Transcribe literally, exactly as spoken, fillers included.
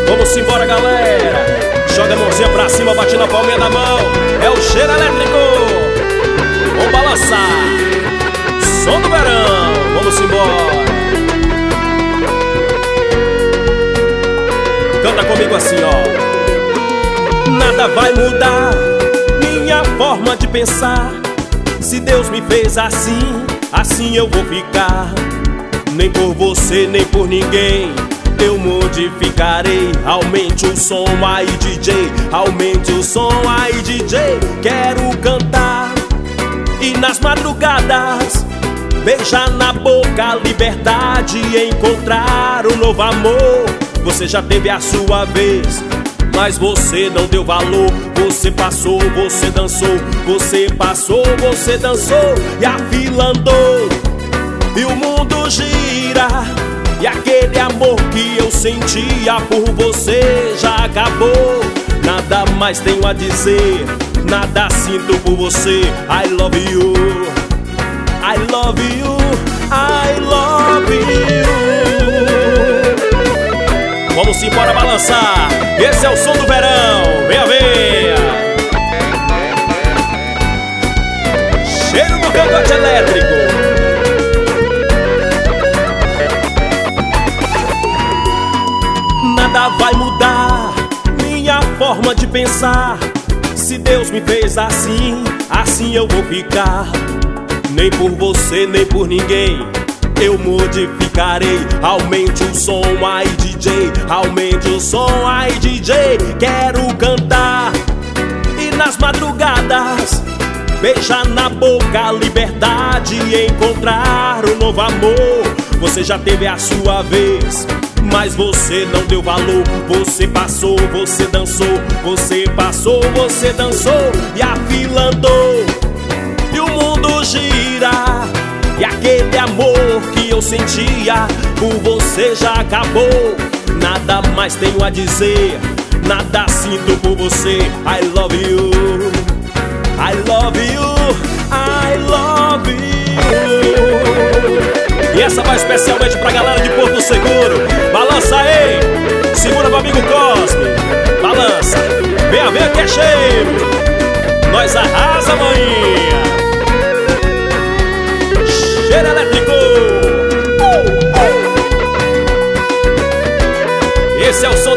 Vamos embora, galera. Joga a mãozinha pra cima, bate na palminha da mão. É o cheiro elétrico. Vamos balançar. Som do verão. Vamos embora. Canta comigo assim, ó. Nada vai mudar minha forma de pensar. Se Deus me fez assim, assim eu vou ficar. Nem por você, nem por ninguém eu modificarei. Aumente o som aí, D J. Aumente o som aí, D J. Quero cantar e nas madrugadas beijar na boca a liberdade e encontrar um novo amor. Você já teve a sua vez, mas você não deu valor. Você passou, você dançou. Você passou, você dançou. E a fila andou e o mundo gira. E aquele amor que eu sentia por você já acabou. Nada mais tenho a dizer, nada sinto por você. I love you, I love you, I love you. Vamos embora balançar. Esse é o som do verão. Venha, venha. Cheiro do cangote elétrico. Nada vai mudar minha forma de pensar. Se Deus me fez assim, assim eu vou ficar. Nem por você, nem por ninguém eu modificarei. Aumente o som aí, D J. Aumente o som aí, D J. Quero cantar e nas madrugadas beijar na boca a liberdade e encontrar um novo amor. Você já teve a sua vez, mas você não deu valor. Você passou, você dançou. Você passou, você dançou. E a fila andou e o mundo gira. E aquele amor que eu sentia por você já acabou. Nada mais tenho a dizer, nada sinto por você. I love you, I love you, I love you. E essa vai especialmente pra galera de Porto Seguro. Balança aí, segura pro amigo Cosme. Balança, venha ver que é cheiro. Nós arrasa, maninha. Cheiro elétrico. uh, uh. Esse é o som